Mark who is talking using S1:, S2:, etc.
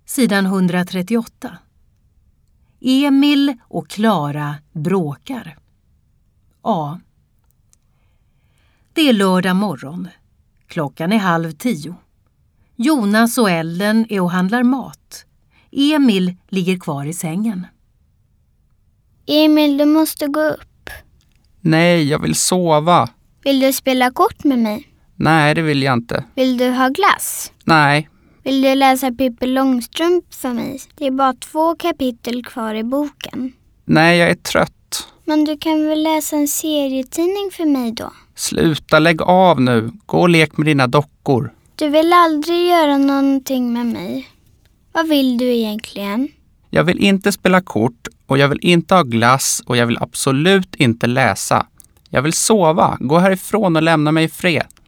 S1: Sidan 138. Emil och Klara bråkar. A. Det är lördag morgon. Klockan är 9:30. Jonas och Ellen är och handlar mat. Emil ligger kvar i sängen.
S2: Emil, du måste gå upp.
S3: Nej, jag vill sova.
S2: Vill du spela kort med mig?
S3: Nej, det vill jag inte.
S2: Vill du ha glass?
S3: Nej.
S2: Vill du läsa Pippi Långstrump för mig? Det är bara 2 kapitel kvar i boken.
S3: Nej, jag är trött.
S2: Men du kan väl läsa en serietidning för mig då?
S3: Sluta, lägg av nu. Gå och lek med dina dockor.
S2: Du vill aldrig göra någonting med mig. Vad vill du egentligen?
S3: Jag vill inte spela kort och jag vill inte ha glass och jag vill absolut inte läsa. Jag vill sova. Gå härifrån och lämna mig i fred.